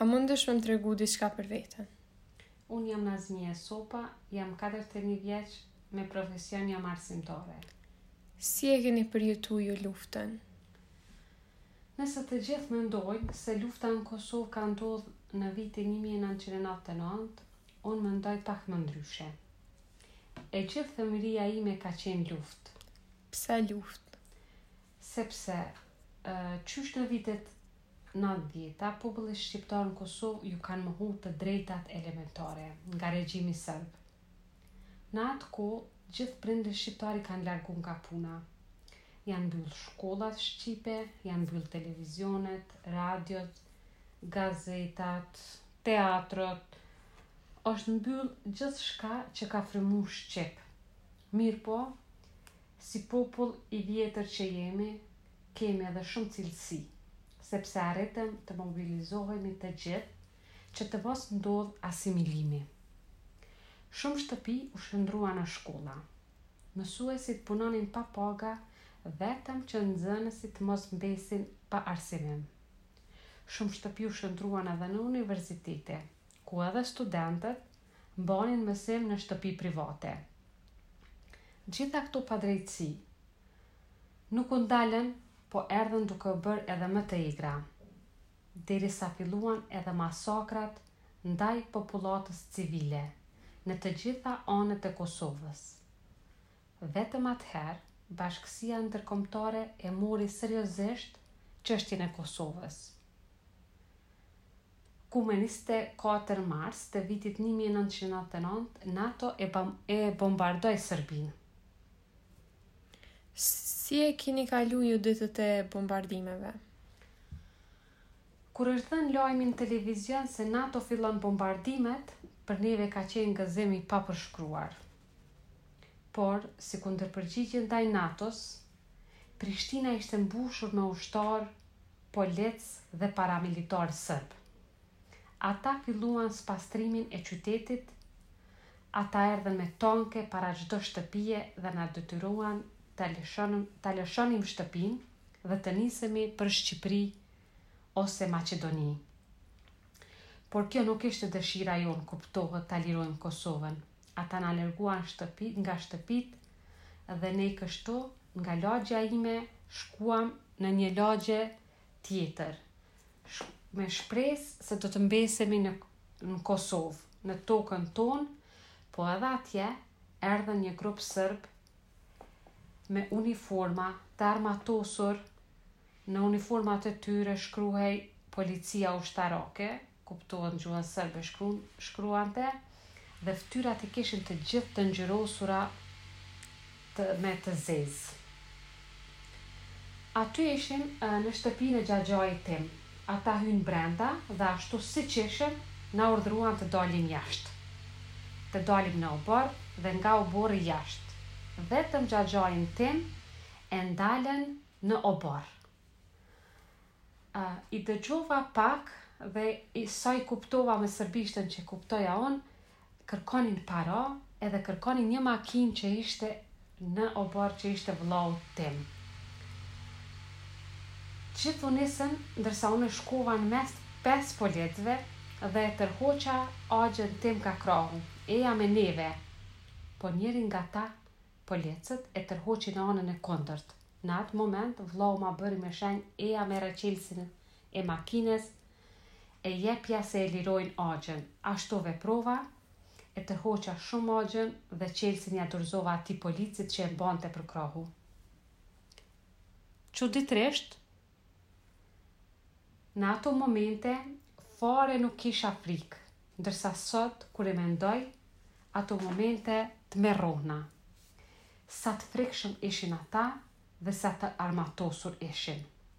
A mundesh me më tregu diçka për veten? Unë jam Nazmia Sopa, jam 41 vjeç, me profesion jam arsimtare. Si e keni përjetu ju luftën? Nëse të gjithë mendojnë se lufta në Kosovë ka ndodhur në vitin 1999, unë mendoj pak më ndryshe. E gjithë fëmijëria ime ka qenë luftë, Pse luftë? sepse qysh në vitet 90-ta, populli shqiptar në Kosovë ju kanë mohu të drejtat elementare nga regjimi serb. Në atë kohë, gjithë prindërit shqiptari kanë largu nga puna. Janë mbyll shkollat shqipe, janë mbyll televizionet, radiot, gazetat, teatrot. Është mbyll gjithçka që ka frymu shqip. Mirë po, si popull i vjetër që jemi, kemi edhe shumë cilësi, sepse arritëm të mobilizohemi të gjithë që të mos ndodh asimilimi. Shumë shtëpi u shndruan në shkolla. Mësuesit punonin pa paga, vetëm që nxënësit mos mbesin pa arsimim. Shumë shtëpi u shndruan edhe në universitete, ku edhe studentët mbanin mësim në shtëpi private. Gjitha këto padrejtësi nuk u ndalën, po erdhën duke u bërë edhe më të egra, derisa filluan edhe masakrat ndaj popullatës civile në të gjitha anët e Kosovës. Vetëm atëherë, Bashkësia Ndërkombëtare e mori seriozisht çështjen e Kosovës, ku me 24 mars të vitit 1999, NATO e bombardoi Serbinë. Si e keni kalu ju ditët e bombardimeve? Kur është dhënë lajmi në televizion se NATO fillon bombardimet, për neve ka qenë gëzim i papërshkruar. Por, si kundërpërgjigje ndaj NATO-s, Prishtina ishte mbushur me ushtar, polic dhe paramilitar serb. Ata filluan spastrimin e qytetit, ata erdhen me tonke para çdo shtëpie dhe na detyruan ta lëshonim shtëpinë dhe të nisemi për Shqipëri ose Maqedoni. Por kjo nuk ishte dëshira jonë, kuptohet, ta lirojmë Kosovën. Ata na larguan nga shtëpit dhe ne kështu, nga lagja ime, shkuam në një lagje tjetër, me shpresë se do të mbesemi në Kosovë, në tokën tonë, po edhe atje erdhën një grup serb me uniforma të armatosur, në uniformat e tyre shkruhej policia ushtarake, kuptohet në gjuhën serbe shkruante, dhe fytyrat i kishin të gjithë të ngjyrosura me të zezë. Aty ishim në shtëpinë e xhaxhait tim. Ata hynë brenda dhe ashtu siç ishim, na urdhëruan të dalim jashtë. Të dalim në obor dhe nga oborri jashtë. Vetëm xhaxhain tim e ndalën në obor. I dëgjova pak dhe sa i kuptova me serbishtën që kuptoja unë, kërkonin para edhe kërkonin një makinë që ishte në obor, që ishte vllau tim. Gjithë u nisën, ndërsa unë shkova në mes 5 policëve dhe tërhoqa agjen tim ka krahu, eja me neve. Po njëri nga ta policët e tërhoqi në anën e kundërt. Në atë moment, vllau ma bëri me shenjë, eja me reqelsin e makines, e jepja se e lirojnë agjen. Ashtu veprova, e tërhoqa shumë agjen dhe qelsin ja dorëzova atij policit që e mbante për krahu. Çuditërisht, në ato momente, fare nuk kisha frikë, ndërsa sot, kur e mendoj, ato momente të merrona. Sa të frikshëm ishin ata dhe sa të armatosur ishin.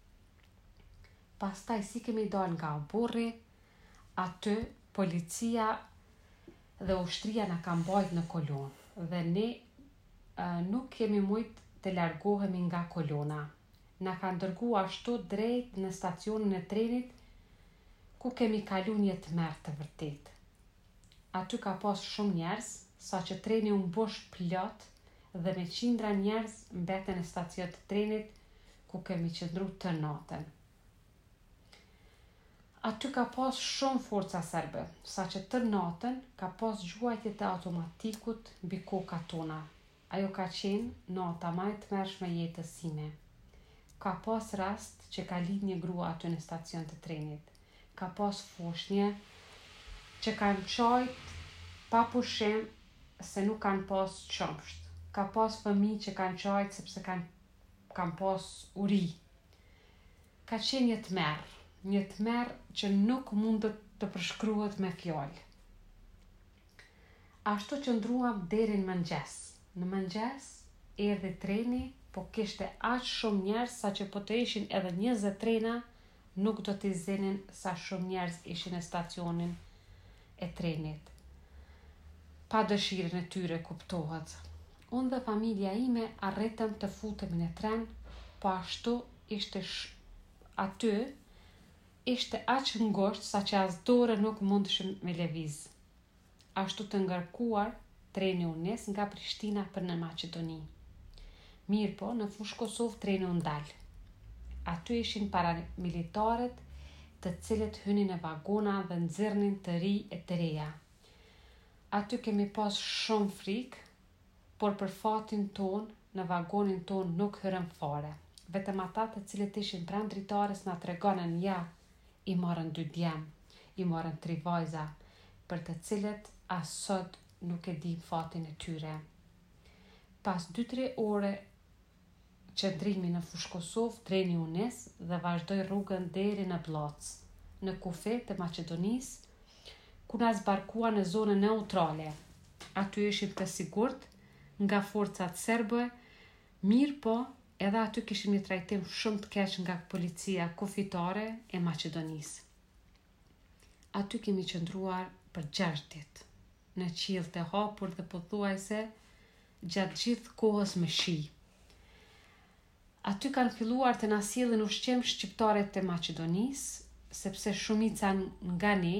Pastaj si kemi dalë nga oborri, aty policia dhe ushtria na ka mbajtur në kolonë dhe ne nuk kemi mujt të largohemi nga kolona. Na ka ndërgu ashtu drejt në stacionin e trenit, ku kemi kalu një tmerr të vërtet. Aty ka pas shumë njerëz, sa që treni u mbush plot dhe me qindra njerëz mbeten në stacion të trenit, ku kemi qëndru të natën. Aty ka pas shumë forca serbe, sa që tër natën ka pas gjuajtje të automatikut mbi kokat tona. Ajo ka qenë nata më e tmerrshme e jetës sime. Ka pas rast që ka lidh një grua aty në stacion të trenit. Ka pas foshnje që kanë qajt pa pushim se nuk kanë pas qëmsht. Ka pas fëmijë që kanë qajt sepse kanë pas uri. Ka qenë një tmerr që nuk mundet të përshkruhet me fjalë. Ashtu që ndruam deri në mëngjes. Në mëngjes erdhi treni, po kishte aq shumë njerëz sa që po të ishin edhe 20 trena, nuk do t'i zinin sa shumë njerëz ishin në stacionin e trenit. Pa dëshirën e tyre kuptohet. Unë dhe familja ime arritëm të futemi në tren, po ashtu aty ishte aq ngosht sa që as dore nuk mundeshim me lëviz. Ashtu të ngarkuar, treni u nis nga Prishtina për në Maqedoni. Mirë po, në fushë Kosovë treni u ndal. Aty ishin paramilitarët, të cilët hynin në vagona dhe nxirrnin të ri e të reja. Aty kemi pas shumë frikë, por për fatin ton, në vagonin ton nuk hyrën fare. Vetëm ata të cilët ishin pranë dritares na tregonin ja, i morën 2 djem, i morën 3 vajza, për të cilët as sot nuk e dim fatin e tyre. Pas 2-3 ore qëndrimi në fushë Kosovë, treni u nis dhe vazhdoi rrugën deri në Blac, në kufe të Maqedonisë, ku na zbarkua në zonën neutrale. Aty ishim të sigurt nga forcat serbe, mirë po, edhe aty kishim një trajtim shumë të keq nga policia kufitare e Maqedonisë. Aty kemi qëndruar për 6 ditë, në qiell të hapur dhe pothuajse gjatë gjithë kohës me shi. Aty kanë filluar të na sjellin ushqim shqiptarët e Maqedonisë, sepse shumica nga ne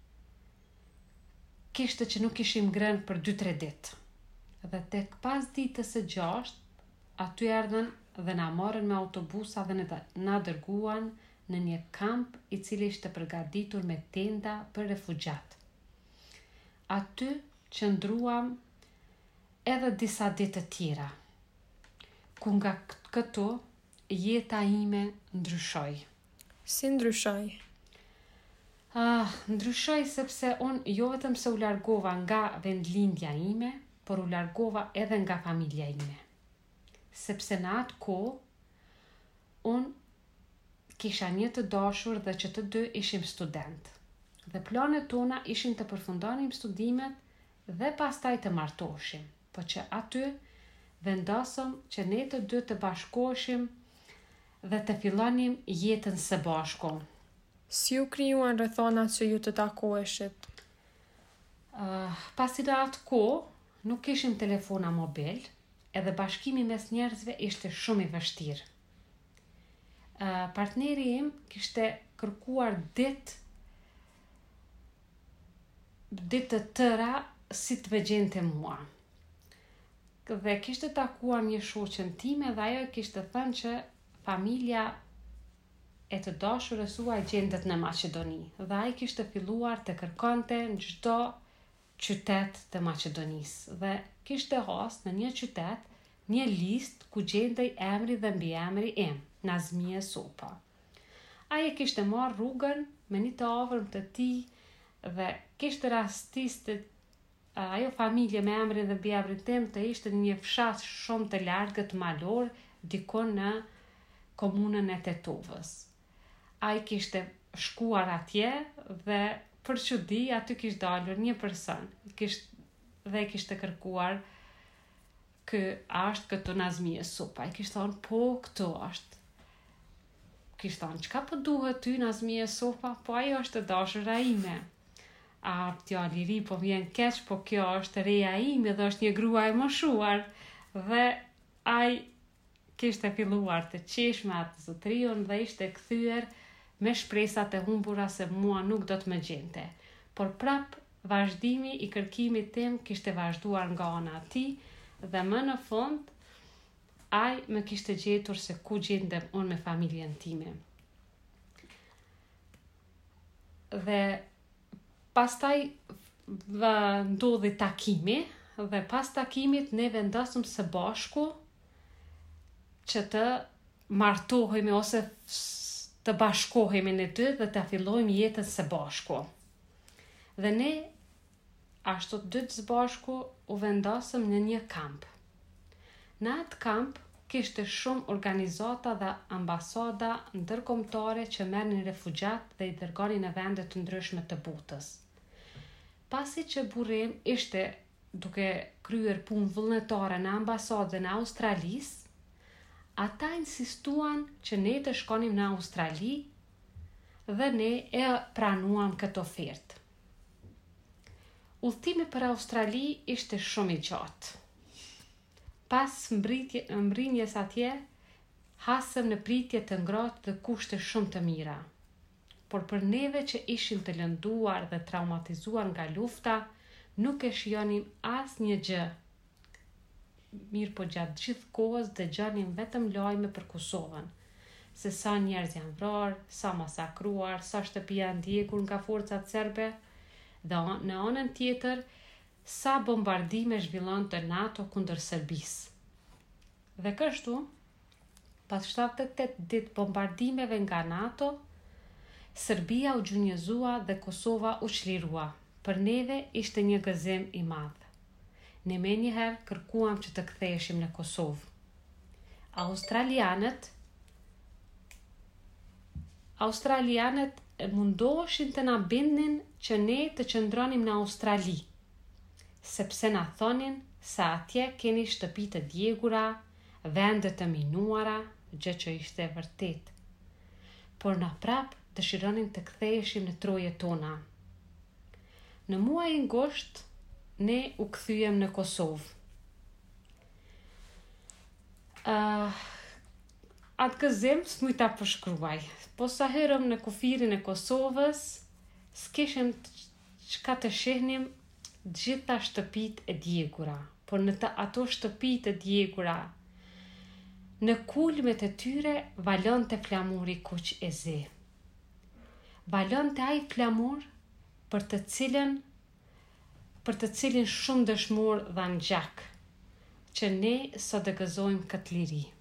kishte që nuk ishim ngrënë për 2-3 ditë. Dhe tek pas ditës së 6, aty erdhën dhe na morën me autobusa dhe na dërguan në një kamp i cili ishte përgatitur me tenda për refugjat. Aty qëndruam edhe disa ditë të tjera, ku nga këto jeta ime ndryshoi. Si ndryshoi? Ndryshoi sepse unë jo vetëm se u largova nga vendlindja ime, por u largova edhe nga familja ime. Sepse në atë kohë, unë kisha një të dashur dhe që të dy ishim student. Dhe planet tona ishin të përfundonim studimet dhe pastaj të martoheshim, po që aty vendosëm që ne të dy të bashkoheshim dhe të fillonim jetën së bashku. Si u krijuan rrethonat që ju të takoheshit? Pasi në atë kohë nuk kishim telefona mobil, edhe bashkimi mes njerëzve ishte shumë i vështirë. Partneri im kishte kërkuar ditë të tëra si të vegjente mua. Dhe kishte takuar një shoqen time dhe ajo kishte thënë që familja e të dashurës suaj gjendet në Maqedoni. Dhe ai kishte filluar të kërkonte në çdo qytet të Maqedonisë. Dhe kishte has në një qytet një listë ku gjendej emri dhe mbiemri im, Nazmie Sopa. Ai kishte marrë rrugën me një të afërm të tij dhe kishte rastistë ajo familje me emrin dhe mbiemrin tim të ishte në një fshat shumë të largët malor, dikon në komunën e Tetovës. Ai kishte shkuar atje dhe për çudi aty kishte dalur një person. Dhe kishte kërkuar është këtu Nazmie Sopa. Ai kishte thonë, po, këtu është. Kishte thonë, çka po duhet ty Nazmie Sopa? Po ajo është e dashura ime. T'ja liri, po vjen keq, po kjo është reja ime dhe është një grua e moshuar. Dhe ai kishte filluar të qesh me atë zotrion dhe ishte kthyer me shpresat e humbura se mua nuk do të më gjente. Por prap vazhdimi i kërkimit tim kishte vazhduar nga ana e tij dhe më në fund ai më kishte gjetur se ku gjendem unë me familjen time. Dhe pastaj ndodhi takimi dhe pas takimit ne vendosëm së bashku që të martohemi ose të bashkohemi në dy dhe të fillojmë jetën së bashku. Dhe ne ashtu të dy së bashku u vendosëm në një kamp. Në atë kamp kishte shumë organizata dhe ambasada ndërkombëtare që merrnin refugjat dhe i dërgonin në vende të ndryshme të botës. Pasi që burim ishte duke kryer punë vullnetare në ambasadën e Australisë, ata insistuan që ne të shkonim në Australi dhe ne e pranuam këtë ofertë. Udhëtimi për Australi ishte shumë i gjatë. Pas mbrinjes atje, hasëm në pritje të ngrohtë dhe kushte shumë të mira. Por për neve që ishim të lënduar dhe traumatizuar nga lufta, nuk e shijonim asnjë gjë. Mirë po gjatë gjithë kohës dëgjonim vetëm lajme për Kosovën, se sa njerëz janë vrarë, sa masakruar, sa shtëpi janë ndjekur nga forcat serbe, dhe në anën tjetër, sa bombardime zhvillon të NATO kundër Serbisë. Dhe kështu, pas 78 ditë bombardimeve nga NATO, Serbia u gjunjëzua dhe Kosova u çlirua. Për neve ishte një gëzim i madh. Ne menjëherë kërkuam që të ktheheshim në Kosovë. Australianët mundoheshin të na bindnin që ne të qëndronim në Australi, sepse na thonin se atje keni shtëpi të djegura, vende të minuara, gjë që ishte e vërtet. Por na prap dëshironin të ktheheshim në trojet tona. Në muajin gusht, ne u kthyem në Kosovë. Atë gëzim s'muj ta përshkruaj, po sa herëm në kufirin e Kosovës, s'kishim çka të shihnim gjitha shtëpit e djegura, por në ato shtëpit e djegura, në kulmet e tyre valon të flamuri kuq e zi. Valon të ai flamur për të cilin shumë dëshmor dhan gjak, që ne sot e gëzojmë këtë liri.